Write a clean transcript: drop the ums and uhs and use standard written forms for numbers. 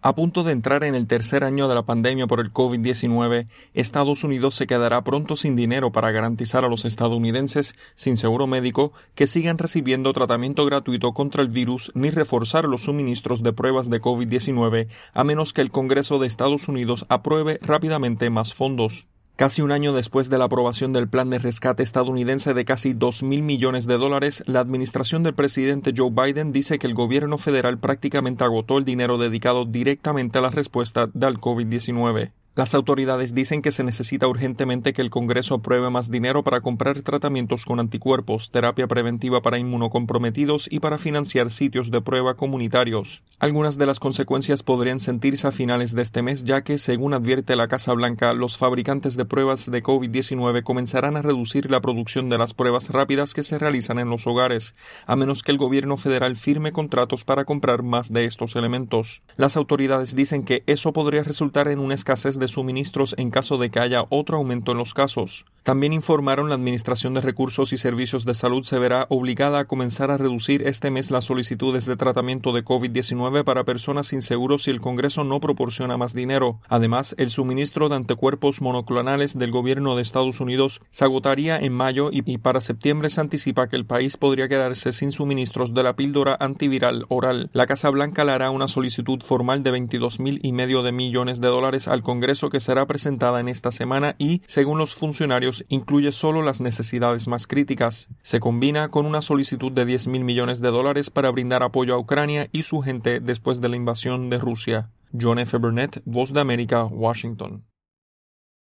A punto de entrar en el tercer año de la pandemia por el COVID-19, Estados Unidos se quedará pronto sin dinero para garantizar a los estadounidenses sin seguro médico que sigan recibiendo tratamiento gratuito contra el virus ni reforzar los suministros de pruebas de COVID-19 a menos que el Congreso de Estados Unidos apruebe rápidamente más fondos. Casi un año después de la aprobación del plan de rescate estadounidense de casi $2.000 millones, la administración del presidente Joe Biden dice que el gobierno federal prácticamente agotó el dinero dedicado directamente a la respuesta del COVID-19. Las autoridades dicen que se necesita urgentemente que el Congreso apruebe más dinero para comprar tratamientos con anticuerpos, terapia preventiva para inmunocomprometidos y para financiar sitios de prueba comunitarios. Algunas de las consecuencias podrían sentirse a finales de este mes, ya que, según advierte la Casa Blanca, los fabricantes de pruebas de COVID-19 comenzarán a reducir la producción de las pruebas rápidas que se realizan en los hogares, a menos que el gobierno federal firme contratos para comprar más de estos elementos. Las autoridades dicen que eso podría resultar en una escasez de suministros en caso de que haya otro aumento en los casos. También informaron la Administración de Recursos y Servicios de Salud se verá obligada a comenzar a reducir este mes las solicitudes de tratamiento de COVID-19 para personas sin seguro si el Congreso no proporciona más dinero. Además, el suministro de anticuerpos monoclonales del gobierno de Estados Unidos se agotaría en mayo y para septiembre se anticipa que el país podría quedarse sin suministros de la píldora antiviral oral. La Casa Blanca le hará una solicitud formal de $22.5 millones al Congreso que será presentada en esta semana y, según los funcionarios, incluye solo las necesidades más críticas. Se combina con una solicitud de $10.000 millones para brindar apoyo a Ucrania y su gente después de la invasión de Rusia. John F. Burnett, Voz de América, Washington.